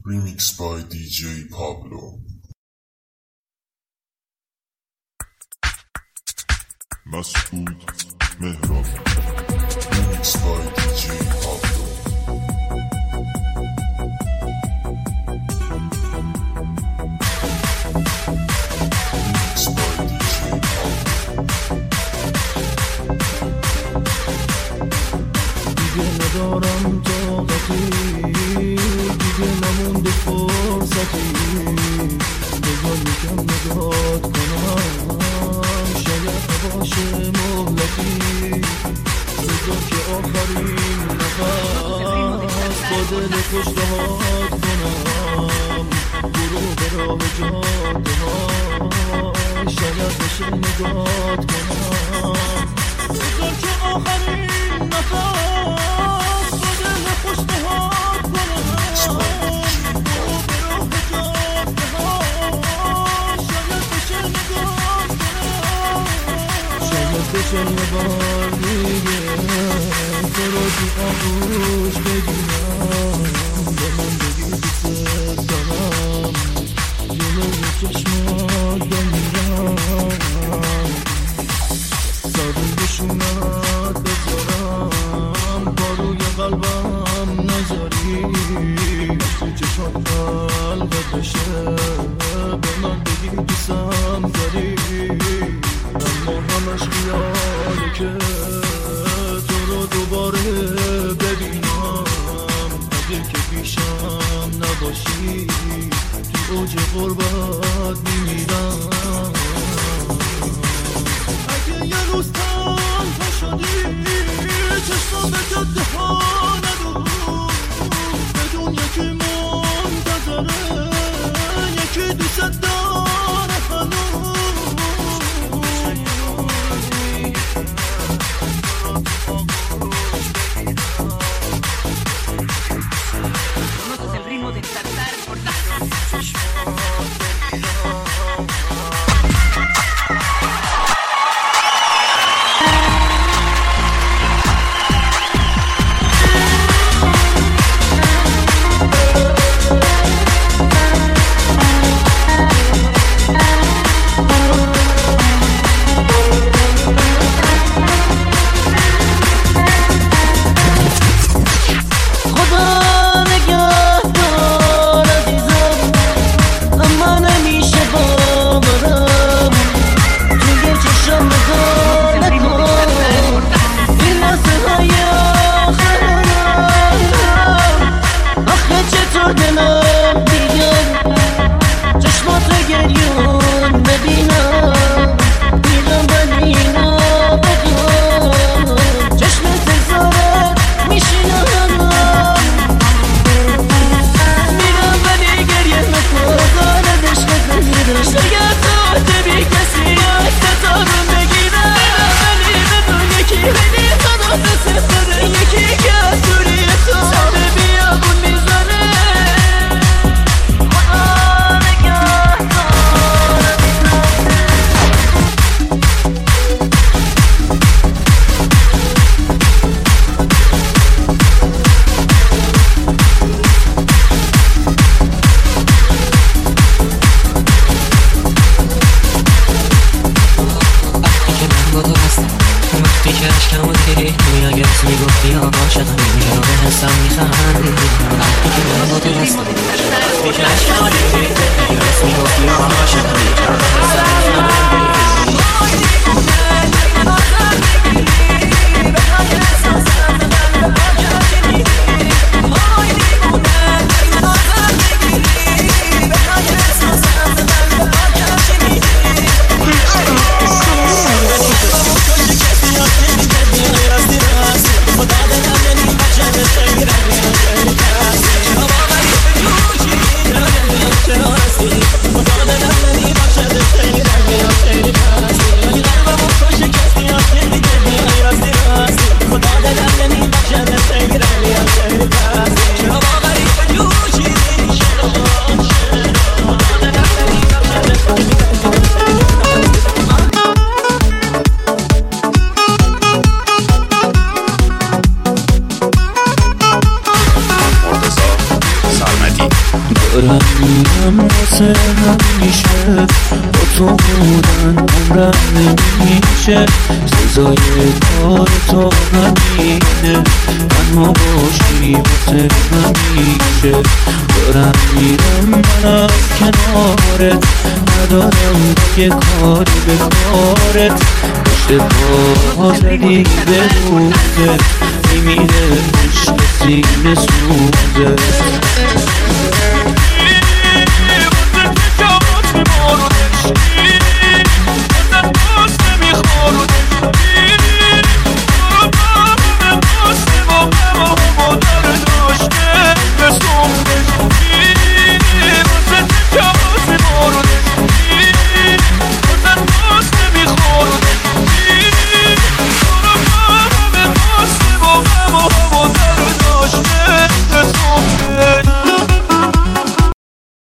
Remix by DJ Pablo. Masud Mehran. Remix by DJ Pablo. Remix by DJ Pablo. دیگه ندارم طاقتی، دیگه نمونده فرصتی، بذار یکم نگات کنم، شاید نباشه مهلتی، بذار که آخرین نفس با دل خوش راحت کنم، برو به راه جاده ها، شاید بشه نگات کنم، بذار که آخرین نفس با دل خوش راحت کنم، برو به راه جاده ها، شاید بشه نگات کنم، شاید بشه یه بار دیگه تو رو تو آغوش بگیرم، به من بگی دوست دارم، جلوی چشمات بمیرم، سادگشونت بذارم، با روی قلبم نذاری، تو چشات قلبت بشه، به من بگی دوستم داری، اما همش خیاله که تو رو دوباره ببینم، اگه که پیشم نباشی تو اوج غربت میمیرم، اگه یه روز تنها شدی چشمم به جاده ها ندو، بدون یکی منتظره، یکی دوست داره هنوز. Conoces el ritmo del tartar portal. Shady دارم میرم واسه همیشه، با تو بودن عمرم نمیشه، سزای کار تو همینه، تنها باشی واسه همیشه. دارم میرم من از کنارت، ندارم دیگه کاری به کارت، پشت پا زدی به روزت، میمیره عشق سینه سوزت.